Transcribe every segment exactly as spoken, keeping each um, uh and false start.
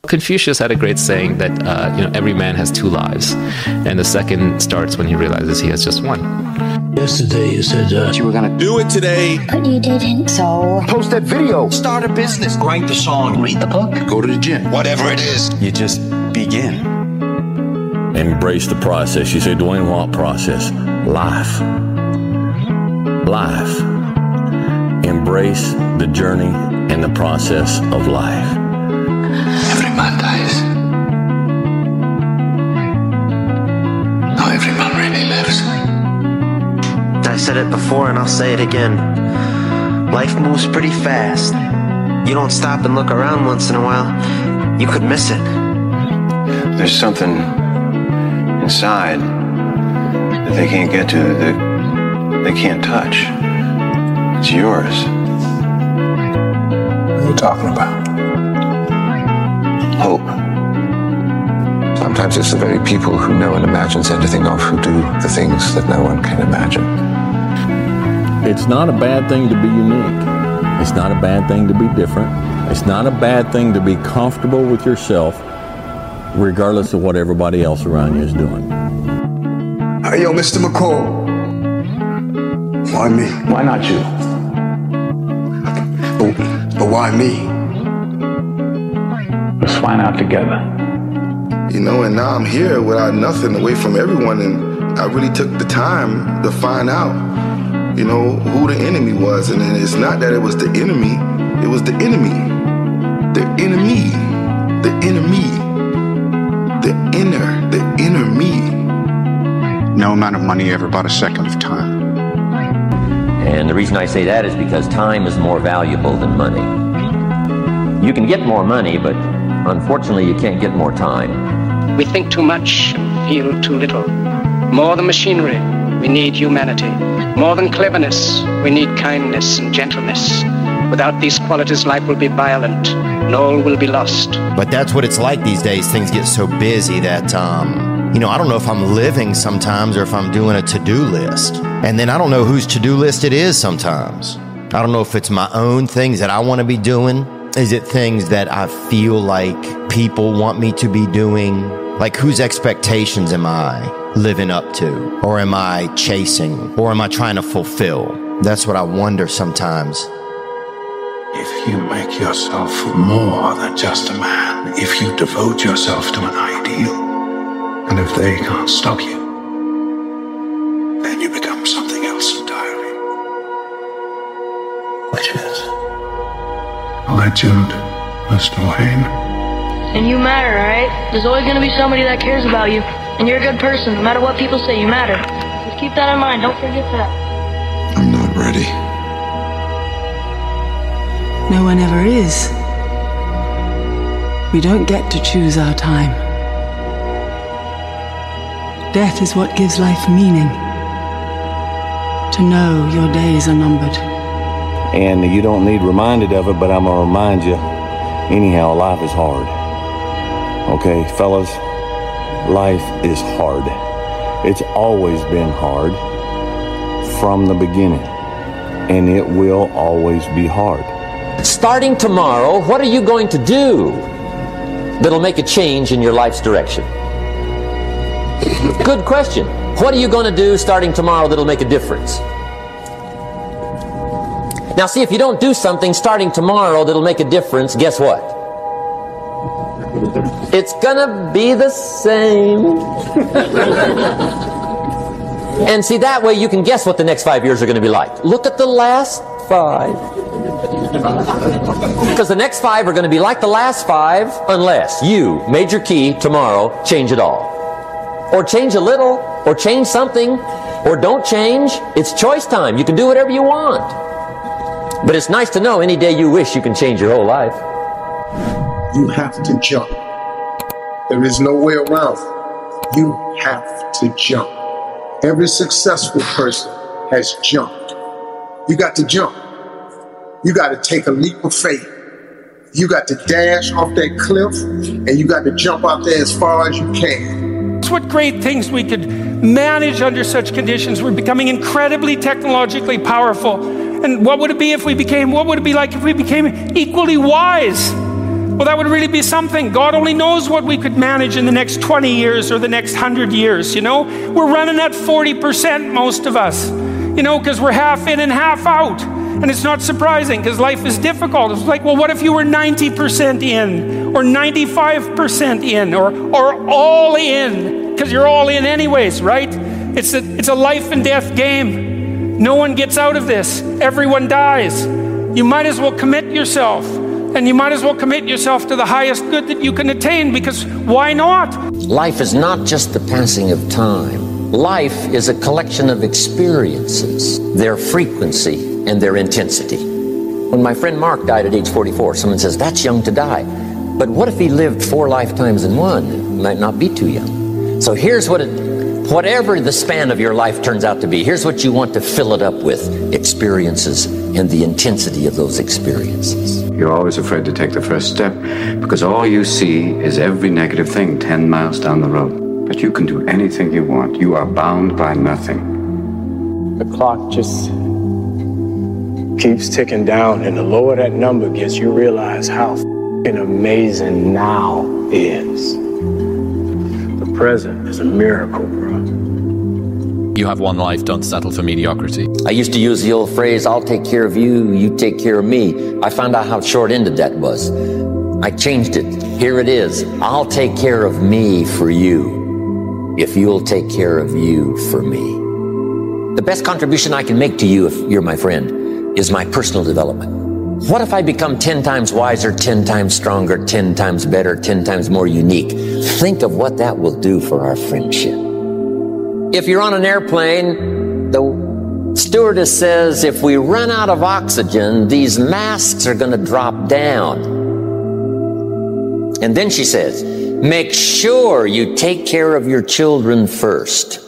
Confucius had a great saying that uh, you know every man has two lives, and the second starts when he realizes he has just one. Yesterday you said uh, you were going to do it today. But you didn't. So post that video. Start a business. Write the song. Read the book. Go to the gym. Whatever it is. You just begin. Embrace the process. You say, Dwayne, what process? Life. Life. Embrace the journey and the process of life. Every man dies. Not every man really lives. I said it before and I'll say it again. Life moves pretty fast. You don't stop and look around once in a while, you could miss it. There's something inside that they can't get to, that they can't touch. It's yours. What are you talking about? Hope. Sometimes it's the very people who no one imagines anything of who do the things that no one can imagine. It's not a bad thing to be unique. It's not a bad thing to be different. It's not a bad thing to be comfortable with yourself, regardless of what everybody else around you is doing. Hey, yo, Mister McCall. Why me? Why not you? But, but why me? Let's find out together. You know, and now I'm here without nothing, away from everyone, and I really took the time to find out, you know, who the enemy was. And it's not that it was the enemy, it was the enemy. The enemy. The enemy. The inner. The inner me. No amount of money ever bought a second of time. And the reason I say that is because time is more valuable than money. You can get more money, but unfortunately you can't get more time. We think too much and feel too little. More than machinery, we need humanity. More than cleverness, we need kindness and gentleness. Without these qualities, life will be violent, and all will be lost. But that's what it's like these days. Things get so busy that, um, you know, I don't know if I'm living sometimes or if I'm doing a to-do list. And then I don't know whose to-do list it is sometimes. I don't know if it's my own things that I want to be doing. Is it things that I feel like people want me to be doing? Like, whose expectations am I living up to? Or am I chasing? Or am I trying to fulfill? That's what I wonder sometimes. If you make yourself more than just a man, if you devote yourself to an ideal, and if they can't stop you, then you become something else entirely. Which is? Legend, Mister Wayne. And you matter, right? There's always going to be somebody that cares about you. And you're a good person, no matter what people say, you matter. Just keep that in mind, don't forget that. I'm not ready. No one ever is. We don't get to choose our time. Death is what gives life meaning. To know your days are numbered. And you don't need reminded of it, but I'm gonna remind you, anyhow, life is hard. Okay, fellas, life is hard. It's always been hard from the beginning, and it will always be hard. Starting tomorrow, what are you going to do that'll make a change in your life's direction? Good question. What are you going to do starting tomorrow that'll make a difference? Now see, if you don't do something starting tomorrow that'll make a difference, guess what? It's gonna be the same. And see, that way you can guess what the next five years are going to be like. Look at the last five. Because the next five are going to be like the last five unless you, major key, tomorrow, change it all. Or change a little, or change something, or don't change. It's choice time. You can do whatever you want. But it's nice to know any day you wish you can change your whole life. You have to jump. There is no way around it. You have to jump. Every successful person has jumped. You got to jump. You got to take a leap of faith. You got to dash off that cliff, and you got to jump out there as far as you can. What great things we could manage under such conditions. We're becoming incredibly technologically powerful. And what would it be if we became, what would it be like if we became equally wise? Well, that would really be something. God only knows what we could manage in the next twenty years or the next one hundred years, you know? We're running at forty percent, most of us, you know, because we're half in and half out. And it's not surprising because life is difficult. It's like, well, what if you were ninety percent in or ninety-five percent in or, or all in? Because you're all in anyways, right? It's a, it's a life and death game. No one gets out of this. Everyone dies. You might as well commit yourself. And you might as well commit yourself to the highest good that you can attain, because why not? Life is not just the passing of time. Life is a collection of experiences, their frequency and their intensity. When my friend Mark died at age forty-four, someone says, that's young to die. But what if he lived four lifetimes in one? It might not be too young. So here's what it Whatever the span of your life turns out to be, here's what you want to fill it up with: experiences and the intensity of those experiences. You're always afraid to take the first step because all you see is every negative thing ten miles down the road. But you can do anything you want. You are bound by nothing. The clock just keeps ticking down, and the lower that number gets, you realize how f***ing amazing now is. The present is a miracle, bro. You have one life, don't settle for mediocrity. I used to use the old phrase, I'll take care of you, you take care of me. I found out how short-ended that was. I changed it. Here it is. I'll take care of me for you, if you'll take care of you for me. The best contribution I can make to you, if you're my friend, is my personal development. What if I become ten times wiser, ten times stronger, ten times better, ten times more unique? Think of what that will do for our friendship. If you're on an airplane, the stewardess says, if we run out of oxygen, these masks are going to drop down. And then she says, make sure you take care of your children first.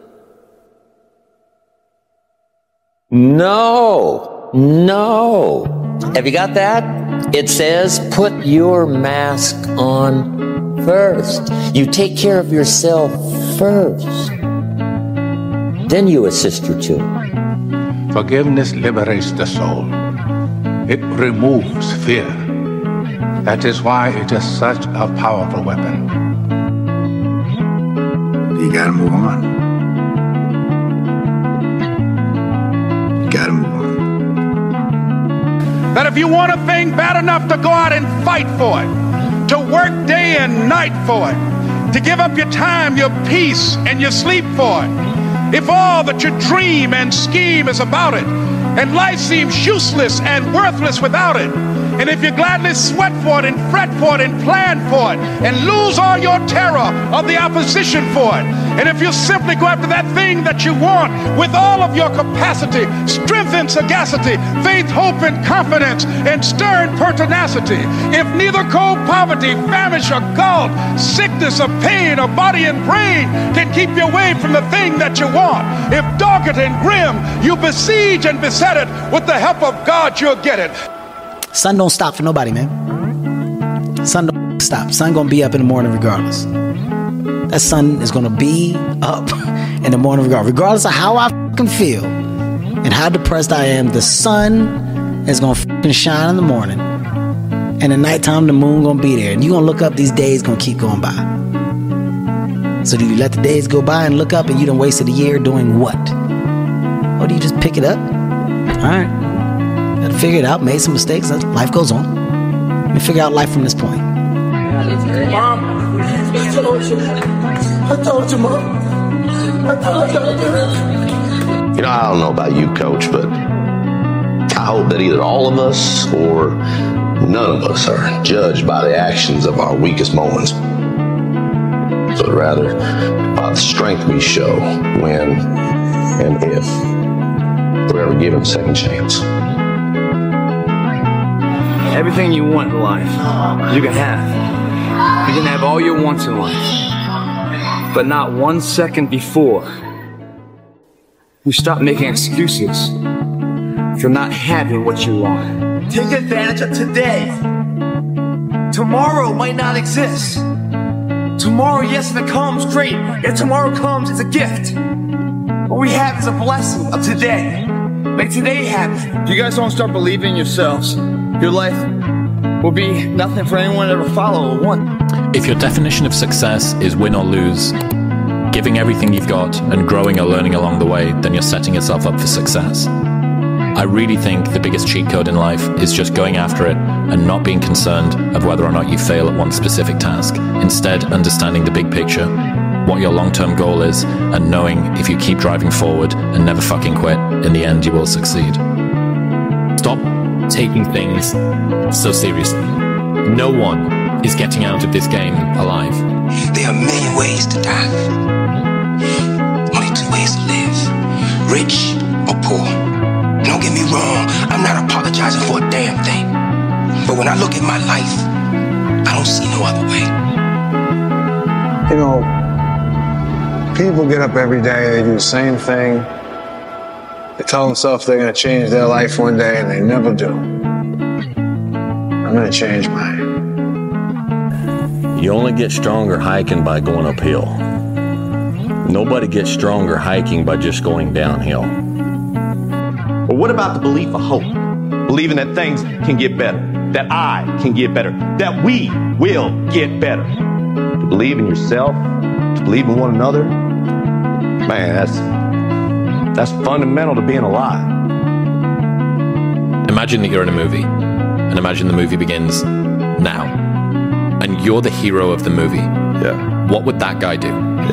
No, no. Have you got that? It says, put your mask on first. You take care of yourself first. Then you assist your children. Forgiveness liberates the soul. It removes fear. That is why it is such a powerful weapon. You gotta move on. You gotta move on. That if you want a thing bad enough to go out and fight for it, to work day and night for it, to give up your time, your peace, and your sleep for it, if all that you dream and scheme is about it, and life seems useless and worthless without it, and if you gladly sweat for it and fret for it and plan for it and lose all your terror of the opposition for it, and if you simply go after that thing that you want with all of your capacity, strength and sagacity, faith, hope and confidence, and stern pertinacity, if neither cold poverty, famish or gall, sickness or pain or body and brain can keep you away from the thing that you want, if dogged and grim you besiege and beset it, with the help of God you'll get it. Sun don't stop for nobody, man. Sun don't stop. Sun gonna be up in the morning regardless. That sun is gonna be up in the morning regardless. Regardless of how I fucking feel and how depressed I am, the sun is gonna fucking shine in the morning. And at nighttime, the moon gonna be there. And you gonna look up, these days gonna keep going by. So do you let the days go by and look up and you done wasted a year doing what? Or do you just pick it up? All right. Figure it out, made some mistakes, life goes on. Let me figure out life from this point. Mom, I told you. I told you, Mom. I told you. You know, I don't know about you, Coach, but I hope that either all of us or none of us are judged by the actions of our weakest moments, but rather by the strength we show when and if we're ever given a second chance. Everything you want in life, you can have. You can have all your wants in life. But not one second before you stop making excuses for not having what you want. Take advantage of today. Tomorrow might not exist. Tomorrow, yes, if it comes, great. If tomorrow comes, it's a gift. What we have is a blessing of today. Make today happen. If you guys don't start believing in yourselves, your life will be nothing for anyone to ever follow or want. If your definition of success is win or lose, giving everything you've got and growing or learning along the way, then you're setting yourself up for success. I really think the biggest cheat code in life is just going after it and not being concerned of whether or not you fail at one specific task. Instead, understanding the big picture, what your long-term goal is, and knowing if you keep driving forward and never fucking quit, in the end you will succeed. Stop taking things so seriously. No one is getting out of this game alive. There are a million ways to die. Only two ways to live. Rich or poor. Don't get me wrong, I'm not apologizing for a damn thing. But when I look at my life, I don't see no other way. You know, people get up every day, they do the same thing. They tell themselves they're going to change their life one day, and they never do. I'm going to change mine. You only get stronger hiking by going uphill. Nobody gets stronger hiking by just going downhill. But what about the belief of hope? Believing that things can get better, that I can get better, that we will get better. To believe in yourself, to believe in one another, man, that's that's fundamental to being alive. Imagine that you're in a movie, and imagine the movie begins now, and you're the hero of the movie. Yeah. What would that guy do?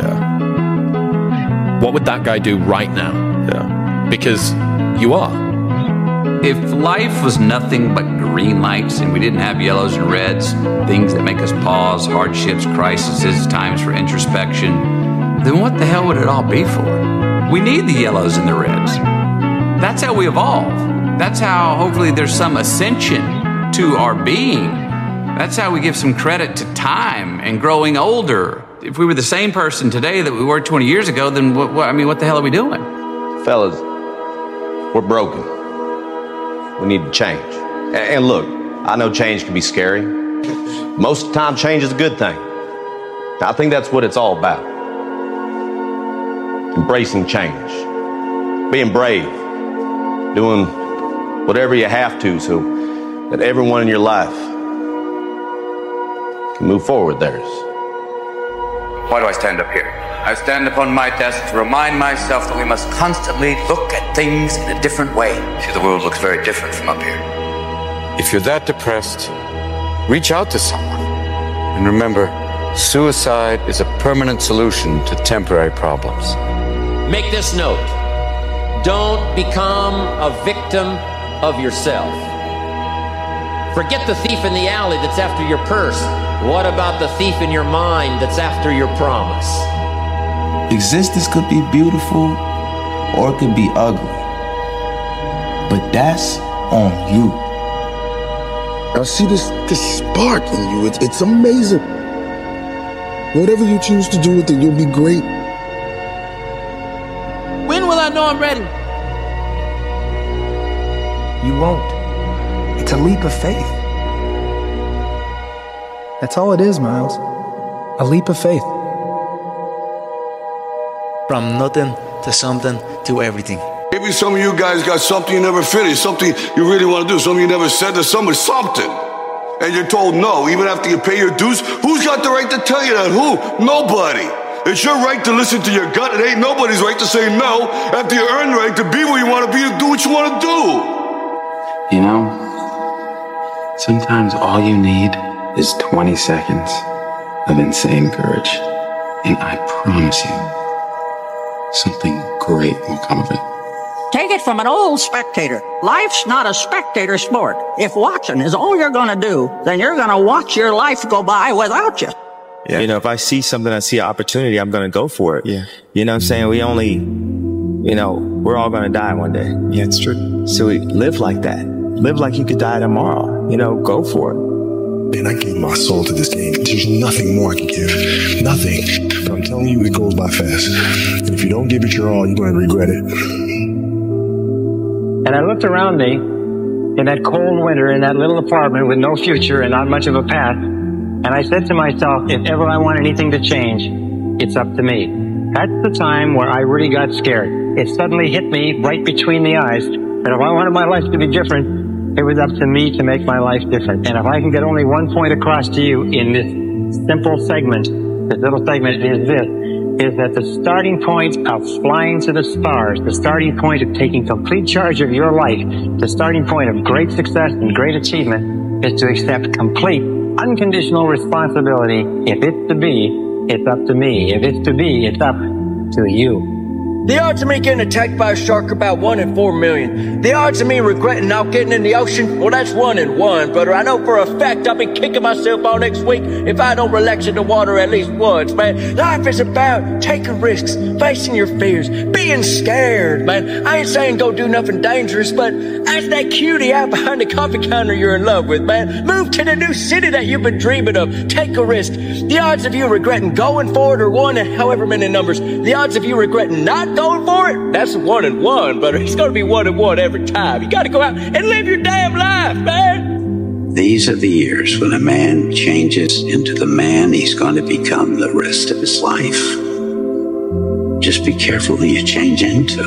Yeah. What would that guy do right now? Yeah. Because you are. If life was nothing but green lights and we didn't have yellows and reds, things that make us pause, hardships, crises, times for introspection, then what the hell would it all be for? We need the yellows and the reds. That's how we evolve. That's how hopefully there's some ascension to our being. That's how we give some credit to time and growing older. If we were the same person today that we were twenty years ago, then what, what I mean, what the hell are we doing? Fellas, we're broken. We need to change. And, and look, I know change can be scary. Most of the time, change is a good thing. I think that's what it's all about. Embracing change. Being brave. Doing whatever you have to so that everyone in your life can move forward theirs. Why do I stand up here? I stand upon my desk to remind myself that we must constantly look at things in a different way. See, the world looks very different from up here. If you're that depressed, reach out to someone. And remember, suicide is a permanent solution to temporary problems. Make this note. Don't become a victim of yourself. Forget the thief in the alley that's after your purse. What about the thief in your mind that's after your promise? Existence could be beautiful or it could be ugly. But that's on you. I see this this spark in you. It's, it's amazing. Whatever you choose to do with it, you'll be great. When will I know I'm ready? You won't. It's a leap of faith. That's all it is, Miles. A leap of faith. From nothing to something to everything. Maybe some of you guys got something you never finished, something you really want to do, something you never said to somebody, something. And you're told no, even after you pay your dues. Who's got the right to tell you that? Who? Nobody. It's your right to listen to your gut. It ain't nobody's right to say no after you earn the right to be where you want to be, to do what you want to do. You know, sometimes all you need is twenty seconds of insane courage. And I promise you, something great will come of it. Take it from an old spectator. Life's not a spectator sport. If watching is all you're going to do, then you're going to watch your life go by without you. Yeah. You know, if I see something, I see an opportunity, I'm going to go for it. Yeah. You know what I'm saying? We only, you know, we're all going to die one day. Yeah, it's true. So we live like that. Live like you could die tomorrow. You know, go for it. Man, I gave my soul to this game. There's nothing more I can give. Nothing. But I'm telling you, it goes by fast. And if you don't give it your all, you're going to regret it. And I looked around me in that cold winter in that little apartment with no future and not much of a path. And I said to myself, if ever I want anything to change, it's up to me. That's the time where I really got scared. It suddenly hit me right between the eyes that if I wanted my life to be different, It was up to me to make my life different. And if I can get only one point across to you in this simple segment, this little segment is this, is that the starting point of flying to the stars, the starting point of taking complete charge of your life, the starting point of great success and great achievement is to accept complete, unconditional responsibility. If it's to be, it's up to me. If it's to be, it's up to you. The odds of me getting attacked by a shark are about one in four million. The odds of me regretting not getting in the ocean, well, that's one in one, brother. I know for a fact I'll be kicking myself all next week if I don't relax in the water at least once, man. Life is about taking risks, facing your fears, being scared, man. I ain't saying go do nothing dangerous, but ask that cutie out behind the coffee counter you're in love with, man. Move to the new city that you've been dreaming of. Take a risk. The odds of you regretting going for it are one in however many numbers. The odds of you regretting not going for it, that's one and one, but it's going to be one and one every time. You got to go out and live your damn life, man. These are the years when a man changes into the man he's going to become the rest of his life. Just be careful who you change into.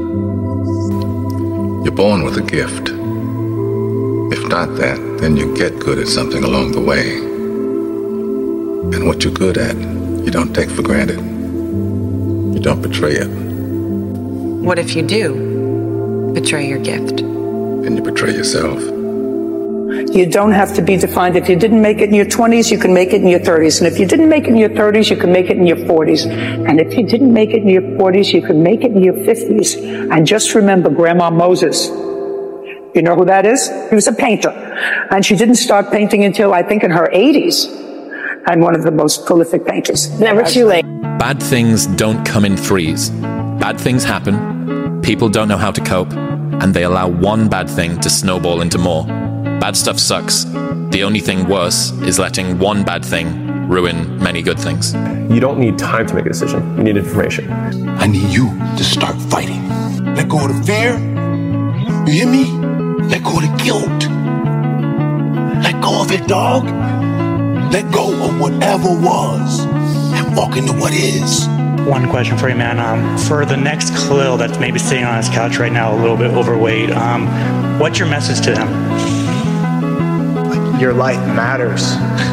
You're born with a gift. If not that, then you get good at something along the way. And what you're good at, you don't take for granted. You don't betray it. What if you do betray your gift? And you betray yourself. You don't have to be defined. If you didn't make it in your twenties, you can make it in your thirties. And if you didn't make it in your thirties, you can make it in your forties. And if you didn't make it in your forties, you can make it in your fifties. And just remember Grandma Moses. You know who that is? She was a painter. And she didn't start painting until, I think, in her eighties. And one of the most prolific painters. Never too late. Bad things don't come in threes. Bad things happen, people don't know how to cope, and they allow one bad thing to snowball into more. Bad stuff sucks. The only thing worse is letting one bad thing ruin many good things. You don't need time to make a decision. You need information. I need you to start fighting. Let go of the fear. You hear me? Let go of the guilt. Let go of it, dog. Let go of whatever was and walk into what is. One question for you, man. Um, for the next Khalil that's maybe sitting on his couch right now, a little bit overweight, um, what's your message to them? Your life matters.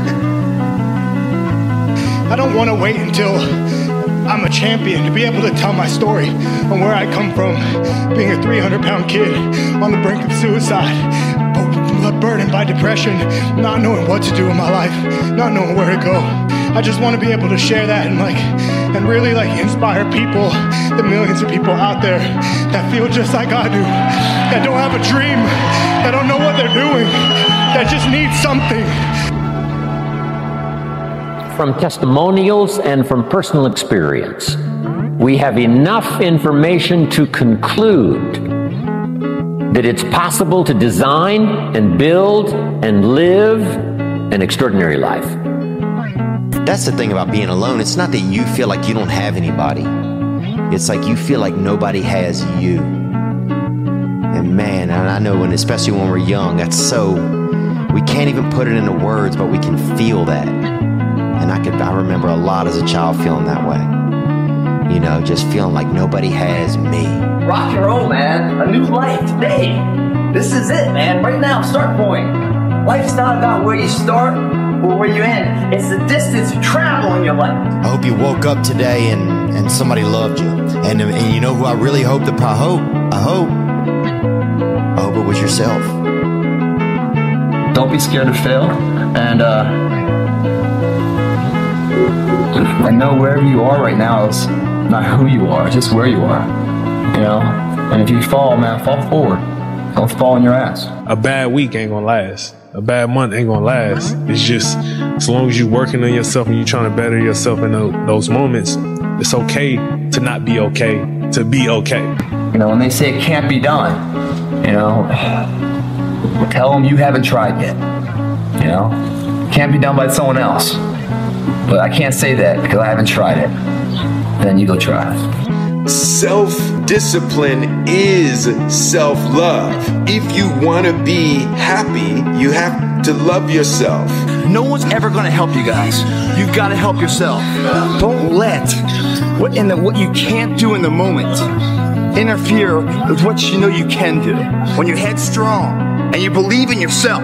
I don't want to wait until I'm a champion to be able to tell my story on where I come from, being a three hundred pound kid on the brink of suicide, burdened by depression, not knowing what to do in my life, not knowing where to go. I just want to be able to share that and like, and really like inspire people, the millions of people out there that feel just like I do, that don't have a dream, that don't know what they're doing, that just need something. From testimonials and from personal experience, we have enough information to conclude that it's possible to design and build and live an extraordinary life. That's the thing about being alone. It's not that you feel like you don't have anybody. It's like you feel like nobody has you. And man, and I know, and especially when we're young, that's so, we can't even put it into words, but we can feel that. And I could, I remember a lot as a child feeling that way. You know, just feeling like nobody has me. Rock and roll, man. A new life today. This is it, man. Right now, start point. Life's not about where you start or where you end. It's the distance you travel in your life. I hope you woke up today and, and somebody loved you. And, and you know who I really hope that I hope? I hope. I hope it was yourself. Don't be scared to fail. And, uh, I know wherever you are right now is not who you are, it's just where you are. You know? And if you fall, man, fall forward. Don't fall on your ass. A bad week ain't gonna last. A bad month ain't gonna last. It's just, as long as you're working on yourself and you're trying to better yourself in the, those moments, it's okay to not be okay, to be okay. You know, when they say it can't be done, you know, tell them you haven't tried yet. You know? It can't be done by someone else. But I can't say that because I haven't tried it. Then you go try it. Self-discipline is self-love. If you want to be happy, you have to love yourself. No one's ever going to help you guys. You've got to help yourself. Don't let what, in the, what you can't do in the moment interfere with what you know you can do. When you're headstrong, and you believe in yourself,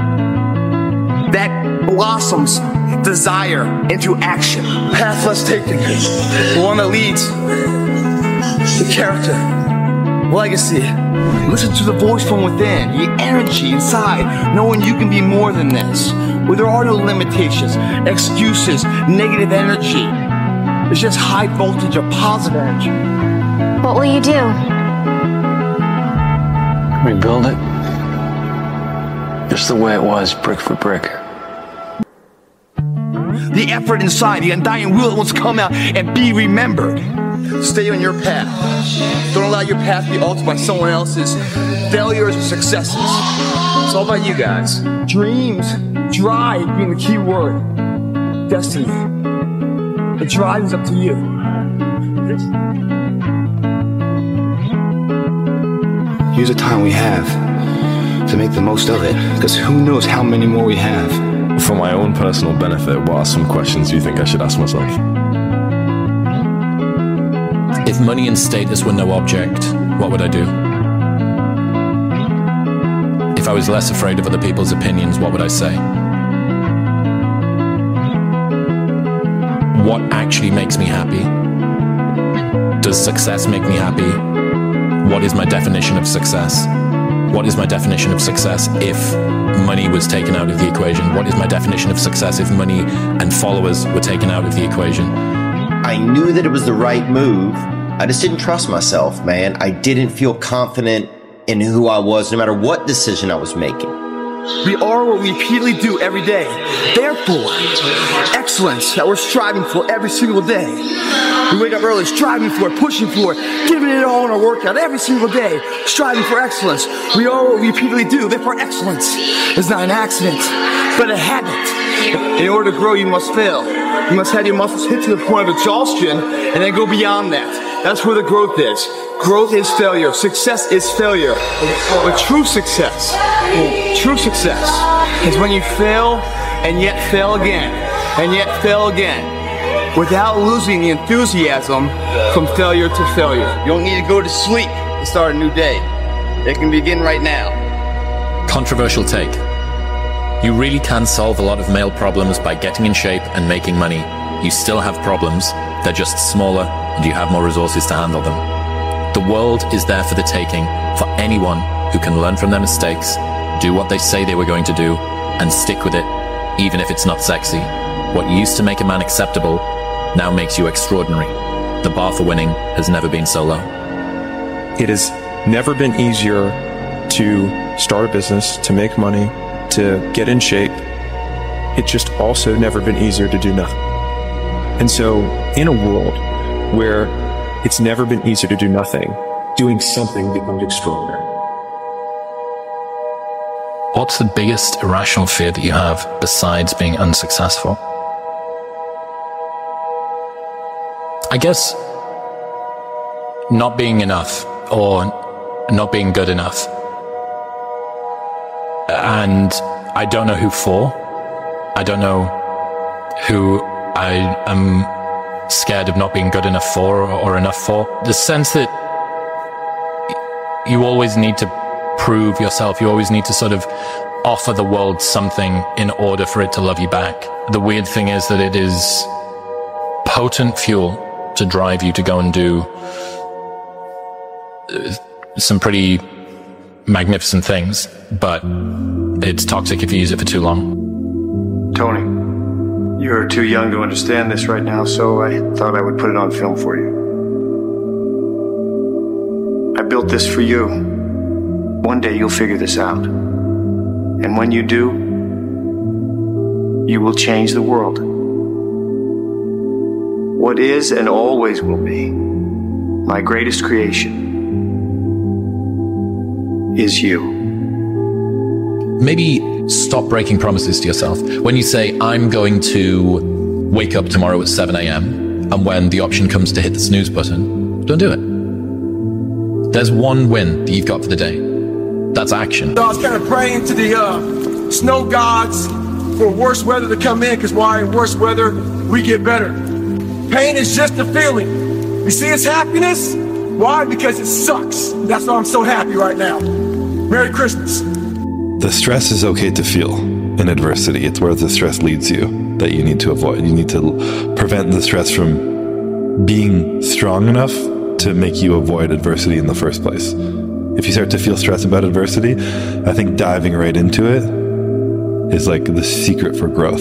that blossoms desire into action. Path less taken, the one that leads to character, legacy. Listen to the voice from within, the energy inside, knowing you can be more than this. Where there are no limitations, excuses, negative energy. It's just high voltage of positive energy. What will you do? Rebuild it. Just the way it was, brick for brick. The effort inside, the undying will that wants to come out and be remembered. Stay on your path. Don't allow your path to be altered by someone else's failures or successes. It's all about you guys. Dreams, drive being the key word. Destiny. The drive is up to you. Use the time we have to make the most of it, because who knows how many more we have. For my own personal benefit, what are some questions you think I should ask myself? If money and status were no object, what would I do? If I was less afraid of other people's opinions, what would I say? What actually makes me happy? Does success make me happy? What is my definition of success? What is my definition of success if money was taken out of the equation? What is my definition of success if money and followers were taken out of the equation? I knew that it was the right move. I just didn't trust myself, man. I didn't feel confident in who I was, no matter what decision I was making. We are what we repeatedly do every day. Therefore, excellence that we're striving for every single day. We wake up early, striving for it, pushing for it, giving it all in our workout every single day, striving for excellence. We are what we repeatedly do. Therefore, excellence is not an accident, but a habit. In order to grow, you must fail. You must have your muscles hit to the point of exhaustion and then go beyond that. That's where the growth is. Growth is failure. Success is failure. But true success, true success is when you fail and yet fail again, and yet fail again, without losing the enthusiasm from failure to failure. You don't need to go to sleep to start a new day. It can begin right now. Controversial take. You really can solve a lot of male problems by getting in shape and making money. You still have problems. They're just smaller and you have more resources to handle them. The world is there for the taking for anyone who can learn from their mistakes, do what they say they were going to do, and stick with it, even if it's not sexy. What used to make a man acceptable now makes you extraordinary. The bar for winning has never been so low. It has never been easier to start a business, to make money, to get in shape. It's just also never been easier to do nothing. And so in a world where it's never been easier to do nothing, doing something becomes extraordinary. What's the biggest irrational fear that you have besides being unsuccessful? I guess not being enough or not being good enough. And I don't know who for. I don't know who I am scared of not being good enough for or, or enough for. The sense that you always need to prove yourself. You always need to sort of offer the world something in order for it to love you back. The weird thing is that it is potent fuel to drive you to go and do some pretty magnificent things, but it's toxic if you use it for too long. Tony, you're too young to understand this right now, so I thought I would put it on film for you. I built this for you. One day you'll figure this out. And when you do, you will change the world. What is and always will be my greatest creation is you. Maybe stop breaking promises to yourself. When you say, I'm going to wake up tomorrow at seven a.m. and when the option comes to hit the snooze button, don't do it. There's one win that you've got for the day. That's action. So I was kind of praying to the uh, snow gods for worse weather to come in, because why in worse weather we get better. Pain is just a feeling. You see it's happiness? Why? Because it sucks. That's why I'm so happy right now. Merry Christmas. the stress is okay to feel in adversity. It's where the stress leads you that you need to avoid. You need to prevent the stress from being strong enough to make you avoid adversity in the first place. If you start to feel stress about adversity, I think diving right into it is like the secret for growth.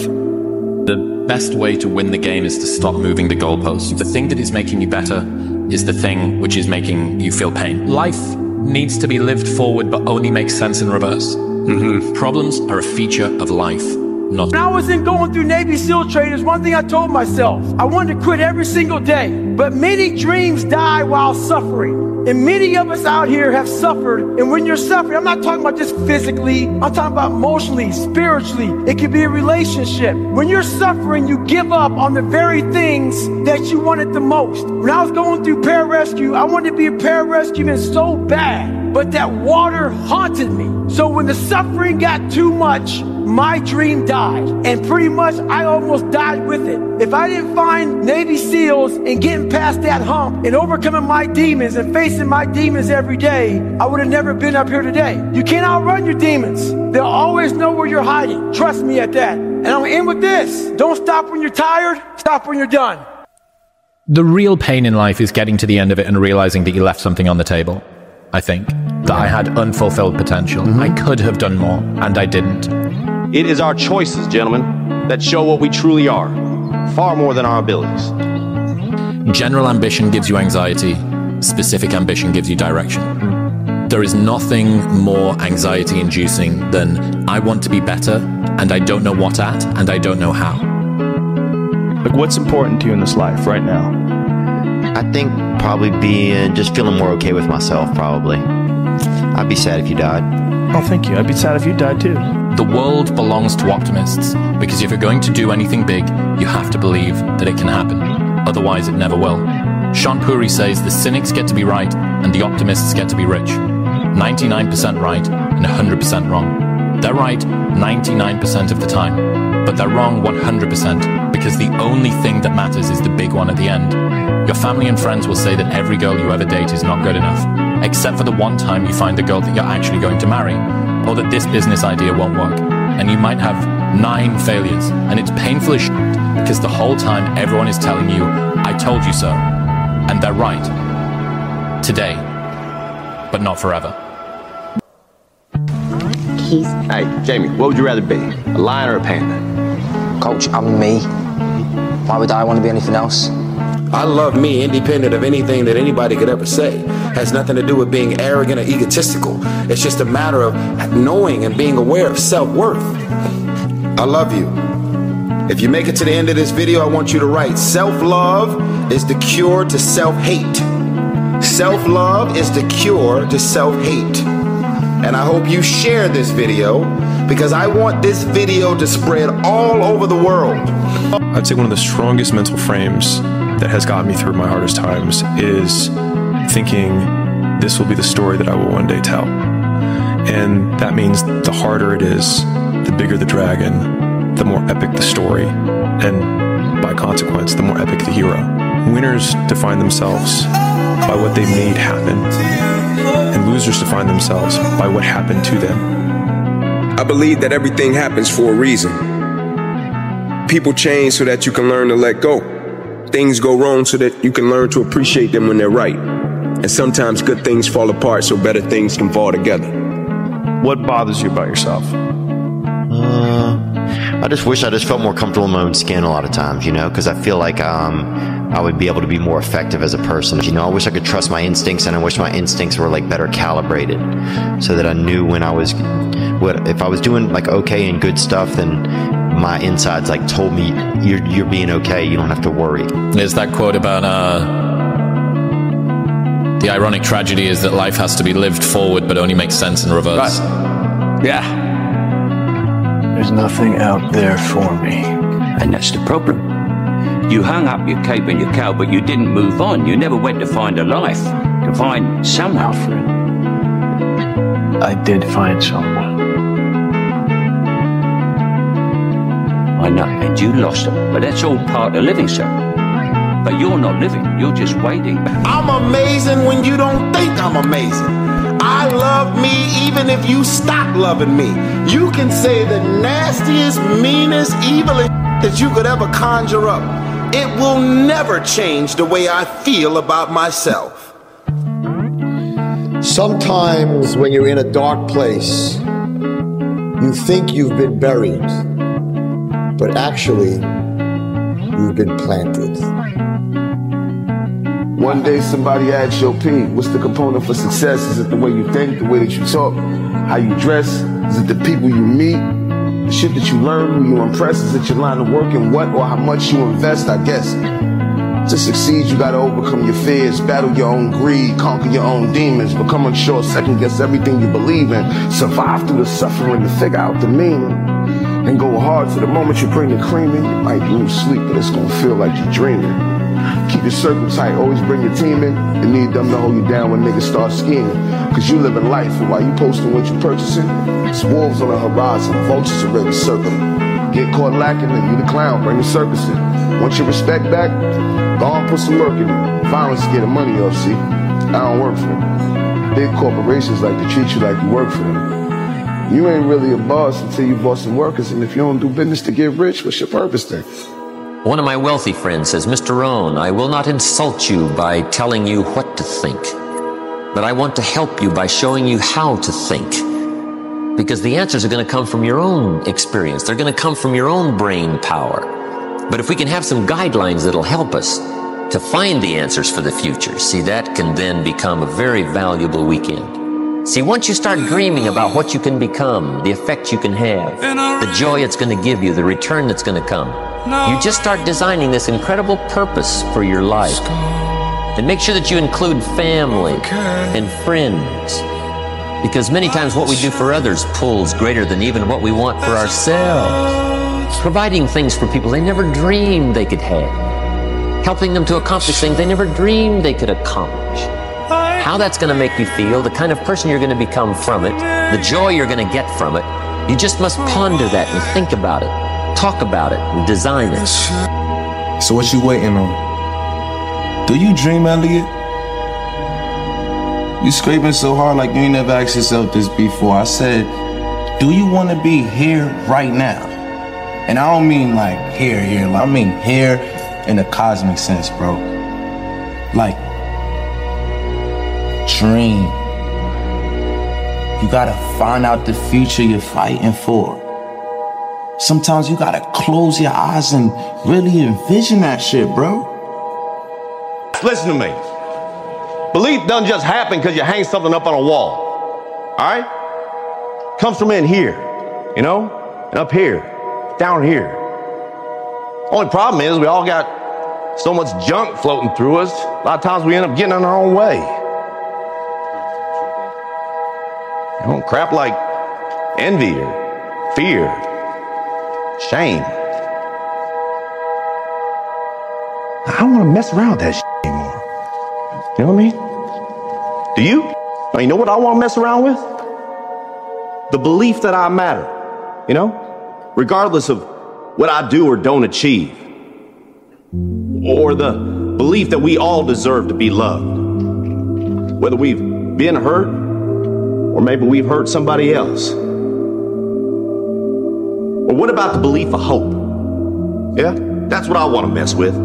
The best way to win the game is to stop moving the goalposts. The thing that is making you better is the thing which is making you feel pain. Life needs to be lived forward, but only makes sense in reverse. Mm-hmm. Problems are a feature of life, not... When I was in going through Navy SEAL training, there's one thing I told myself. I wanted to quit every single day, but many dreams die while suffering. And many of us out here have suffered. And when you're suffering, I'm not talking about just physically. I'm talking about emotionally, spiritually. It could be a relationship. When you're suffering, you give up on the very things that you wanted the most. When I was going through pararescue, I wanted to be a pararescueman so bad, but that water haunted me. So when the suffering got too much, my dream died. And pretty much I almost died with it. If I didn't find Navy SEALs and getting past that hump and overcoming my demons and facing my demons every day, I would have never been up here today. You can't outrun your demons. They'll always know where you're hiding. Trust me at that. And I'm gonna end with this. Don't stop when you're tired. Stop when you're done. The real pain in life is getting to the end of it and realizing that you left something on the table. I think that I had unfulfilled potential. Mm-hmm. I could have done more, and I didn't. It is our choices, gentlemen, that show what we truly are, far more than our abilities. General ambition gives you anxiety. Specific ambition gives you direction. There is nothing more anxiety-inducing than I want to be better, and I don't know what at, and I don't know how. Like, what's important to you in this life right now? I think probably being, just feeling more okay with myself, probably. I'd be sad if you died. Oh, thank you. I'd be sad if you died too. The world belongs to optimists, because if you're going to do anything big, you have to believe that it can happen. Otherwise, it never will. Sean Puri says the cynics get to be right and the optimists get to be rich. ninety-nine percent right and one hundred percent wrong. They're right ninety-nine percent of the time, but they're wrong one hundred percent because the only thing that matters is the big one at the end. Your family and friends will say that every girl you ever date is not good enough, except for the one time you find the girl that you're actually going to marry, or that this business idea won't work. And you might have nine failures, and it's painful as shit because the whole time everyone is telling you, I told you so. And they're right. Today. But not forever. Keith. Hey, Jamie, what would you rather be? A lion or a panda? Coach, I'm me. Why would I want to be anything else? I love me, independent of anything that anybody could ever say. Has nothing to do with being arrogant or egotistical. It's just a matter of knowing and being aware of self-worth. I love you. If you make it to the end of this video, I want you to write, self-love is the cure to self-hate. Self-love is the cure to self-hate. And I hope you share this video because I want this video to spread all over the world. I'd say one of the strongest mental frames that has gotten me through my hardest times is thinking this will be the story that I will one day tell. And that means the harder it is, the bigger the dragon, the more epic the story, and by consequence, the more epic the hero. Winners define themselves by what they made happen, and losers define themselves by what happened to them. I believe that everything happens for a reason. People change so that you can learn to let go. Things go wrong so that you can learn to appreciate them when they're right. And sometimes good things fall apart so better things can fall together. What bothers you about yourself? Uh, I just wish I just felt more comfortable in my own skin a lot of times, you know, because I feel like um, I would be able to be more effective as a person. You know, I wish I could trust my instincts, and I wish my instincts were like better calibrated so that I knew when I was, what if I was doing like okay and good stuff, then my insides like told me you're you're being okay. You don't have to worry. There's that quote about uh, the ironic tragedy is that life has to be lived forward, but only makes sense in reverse. Right. Yeah. There's nothing out there for me. And that's the problem. You hung up your cape and your cow, but you didn't move on. You never went to find a life, to find someone. Alfred, I did find someone. I know, and you lost them, but that's all part of living, sir. But you're not living, you're just waiting. I'm amazing when you don't think I'm amazing. I I love me even if you stop loving me. You can say the nastiest, meanest, evilest that you could ever conjure up. It will never change the way I feel about myself. Sometimes when you're in a dark place, you think you've been buried, but actually, you've been planted. One day somebody asked Yo P, what's the component for success? Is it the way you think, the way that you talk, how you dress? Is it the people you meet, the shit that you learn, who you impress? Is it your line of work and what or how much you invest? I guess to succeed, you gotta overcome your fears, battle your own greed, conquer your own demons, become unsure, second guess everything you believe in, survive through the suffering to figure out the meaning, and go hard to the moment you bring the cream in. You might lose sleep, but it's gonna feel like you're dreaming. Keep your circle tight, always bring your team in. You need them to hold you down when niggas start scheming. Cause you live in life, and while you posting what you purchasing, it's wolves on the horizon, vultures already circling. Get caught lacking, then you the clown, bring the circus in. Want your respect back? Go on, put some work in it. Violence is getting money off, see? I don't work for them. Big corporations like to treat you like you work for them. You ain't really a boss until you boss some workers, and if you don't do business to get rich, what's your purpose then? One of my wealthy friends says, Mister Rohn, I will not insult you by telling you what to think, but I want to help you by showing you how to think. Because the answers are going to come from your own experience. They're going to come from your own brain power. But if we can have some guidelines that'll help us to find the answers for the future, see, that can then become a very valuable weekend. See, once you start dreaming about what you can become, the effect you can have, the joy it's going to give you, the return that's going to come, you just start designing this incredible purpose for your life. And make sure that you include family and friends. Because many times what we do for others pulls greater than even what we want for ourselves. Providing things for people they never dreamed they could have. Helping them to accomplish things they never dreamed they could accomplish. How that's going to make you feel, the kind of person you're going to become from it, the joy you're going to get from it, you just must ponder that and think about it, talk about it, and design it. So what you waiting on? Do you dream, Elliot? You scraping so hard like you ain't never asked yourself this before. I said, do you want to be here right now? And I don't mean like here, here. I mean here in a cosmic sense, bro. Like, dream. You gotta find out the future you're fighting for. Sometimes you gotta close your eyes and really envision that shit, bro. Listen to me. Belief doesn't just happen because you hang something up on a wall. All right? Comes from in here, you know? And up here, down here. Only problem is we all got so much junk floating through us. A lot of times we end up getting in our own way. You know, crap like envy or fear, shame. I don't want to mess around with that shit anymore. You know what I mean? Do you? Now, you know what I want to mess around with? The belief that I matter. You know? Regardless of what I do or don't achieve. Or the belief that we all deserve to be loved. Whether we've been hurt or maybe we've hurt somebody else. Or what about the belief of hope? Yeah? That's what I want to mess with.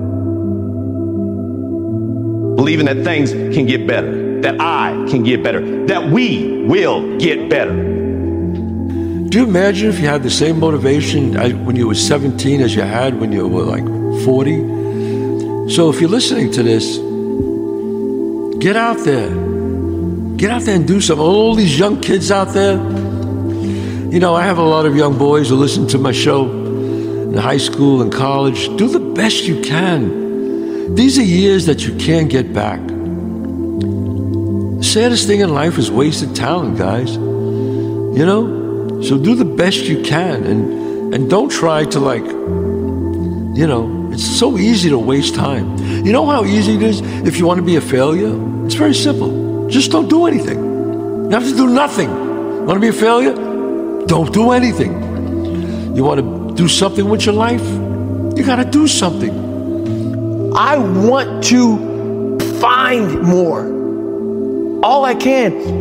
Believing that things can get better, that I can get better, that we will get better. Do you imagine if you had the same motivation when you were seventeen as you had when you were like forty? So if you're listening to this, get out there. Get out there and do something. All these young kids out there, you know, I have a lot of young boys who listen to my show in high school and college. Do the best you can. These are years that you can't get back. The saddest thing in life is wasted talent, guys. You know? So do the best you can, and and don't try to, like, you know, it's so easy to waste time. You know how easy it is if you want to be a failure? It's very simple. Just don't do anything. You have to do nothing. You want to be a failure? Don't do anything. You want to do something with your life? You got to do something. I want to find more. All I can.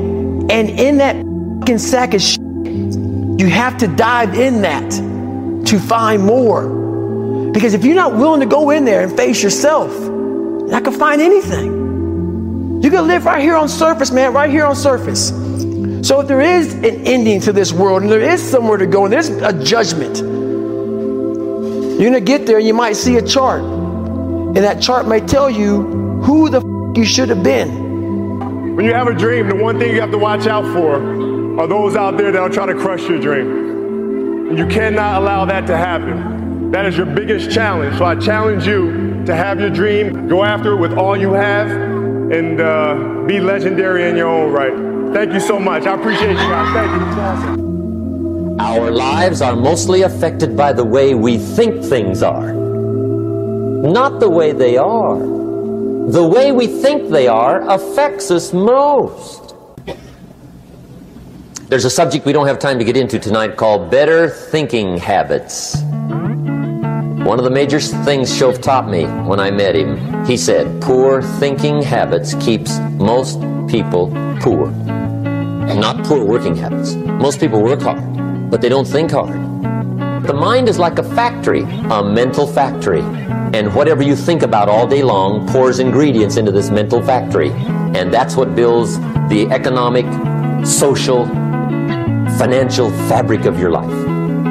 And in that fucking sack of shit, you have to dive in that to find more. Because if you're not willing to go in there and face yourself, you're not gonna find anything. You're gonna live right here on surface, man, right here on surface. So if there is an ending to this world and there is somewhere to go and there's a judgment, you're gonna get there and you might see a chart. And that chart may tell you who the f- you should have been. When you have a dream, the one thing you have to watch out for are those out there that'll try to crush your dream. And you cannot allow that to happen. That is your biggest challenge. So I challenge you to have your dream, go after it with all you have, and uh, be legendary in your own right. Thank you so much. I appreciate you guys. Thank you. Our lives are mostly affected by the way we think things are, not the way they are. The way we think they are affects us most. There's a subject we don't have time to get into tonight called better thinking habits. One of the major things Shoaff taught me when I met him, he said, poor thinking habits keeps most people poor. Not poor working habits. Most people work hard, but they don't think hard. The mind is like a factory, a mental factory. And whatever you think about all day long pours ingredients into this mental factory. And that's what builds the economic, social, financial fabric of your life.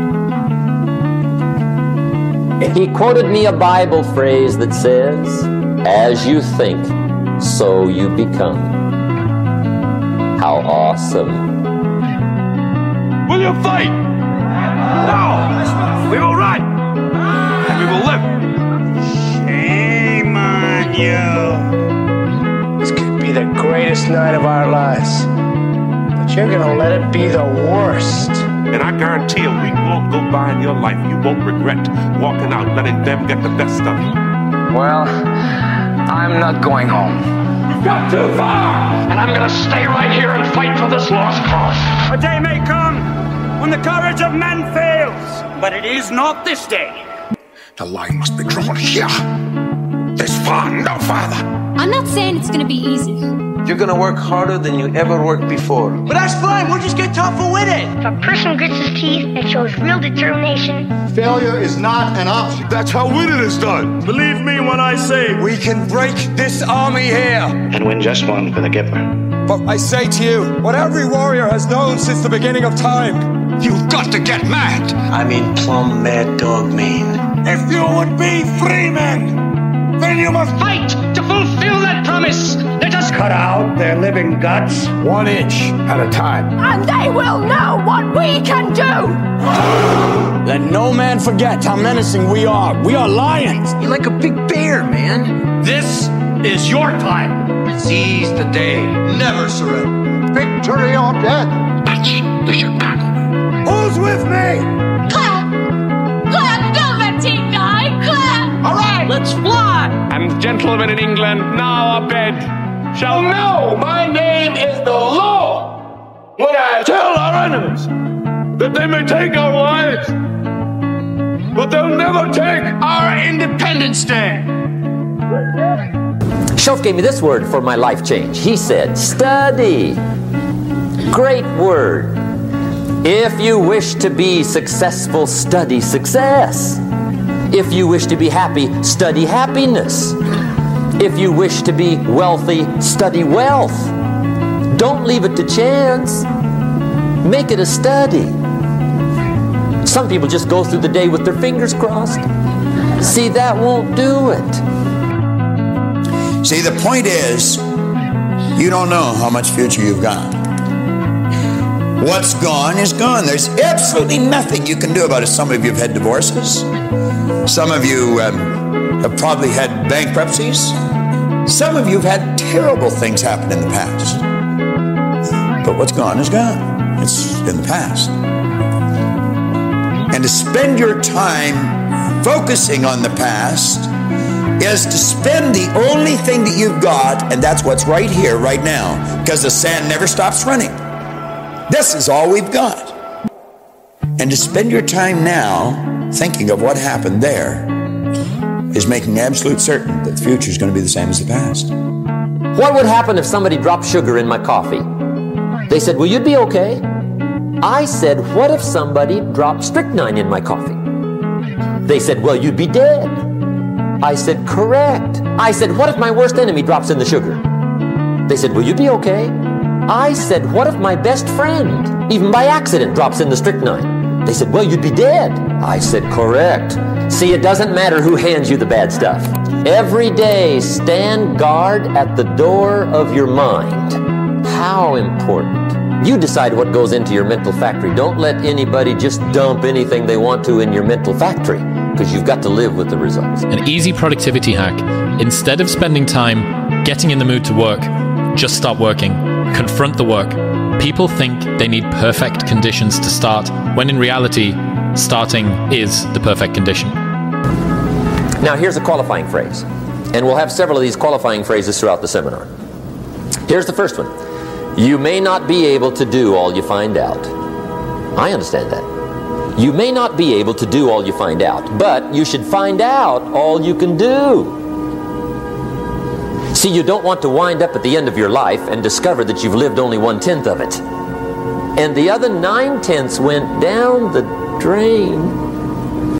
He quoted me a Bible phrase that says, as you think, so you become. How awesome. Will you fight? No! We will run! And we will live! Shame on you. This could be the greatest night of our lives. But you're gonna let it be the worst. And I guarantee you, we won't go by in your life. You won't regret walking out, letting them get the best of you. Well, I'm not going home. You've got too far! And I'm gonna stay right here and fight for this lost cause. A day may come when the courage of men fails, but it is not this day. The line must be drawn here. This far, no farther. I'm not saying it's gonna be easy. You're gonna work harder than you ever worked before. But that's fine, we'll just get tougher with it. If a person grits his teeth and shows real determination, failure is not an option. That's how winning is done. Believe me when I say we can break this army here and win just one for the Gipper. But I say to you, what every warrior has known since the beginning of time, you've got to get mad. I mean plumb mad dog mean. If you would be free men, then you must fight to fulfill that promise. Let us cut out their living guts one inch at a time. And they will know what we can do. Let no man forget how menacing we are. We are lions. You're like a big bear, man. This is your time. Seize the day. Never surrender. Victory or death. That's the Chicago. Who's with me? Clap! Clap! Go, that team guy! Clap! All right, let's fly! And gentlemen in England, now abed, shall know my name is the law when I tell our enemies that they may take our lives, but they'll never take our Independence Day. Shoaff gave me this word for my life change. He said, study. Great word. If you wish to be successful, study success. If you wish to be happy, study happiness. If you wish to be wealthy, study wealth. Don't leave it to chance. Make it a study. Some people just go through the day with their fingers crossed. See, that won't do it. See, the point is, you don't know how much future you've got. What's gone is gone. There's absolutely nothing you can do about it. Some of you have had divorces. Some of you um, have probably had bankruptcies. Some of you have had terrible things happen in the past. But what's gone is gone. It's in the past. And to spend your time focusing on the past is to spend the only thing that you've got, and that's what's right here, right now, because the sand never stops running. This is all we've got. And to spend your time now thinking of what happened there is making absolute certain that the future is going to be the same as the past. What would happen if somebody dropped sugar in my coffee? They said, well, you'd be okay. I said, what if somebody dropped strychnine in my coffee? They said, well, you'd be dead. I said, correct. I said, what if my worst enemy drops in the sugar? They said, will you be okay? I said, what if my best friend, even by accident, drops in the strychnine? They said, well, you'd be dead. I said, correct. See, it doesn't matter who hands you the bad stuff. Every day, stand guard at the door of your mind. How important. You decide what goes into your mental factory. Don't let anybody just dump anything they want to in your mental factory, because you've got to live with the results. An easy productivity hack. Instead of spending time getting in the mood to work, just start working. Confront the work. People think they need perfect conditions to start, when in reality, starting is the perfect condition. Now here's a qualifying phrase. And we'll have several of these qualifying phrases throughout the seminar. Here's the first one. You may not be able to do all you find out. I understand that. You may not be able to do all you find out, but you should find out all you can do. See, you don't want to wind up at the end of your life and discover that you've lived only one-tenth of it. And the other nine-tenths went down the drain.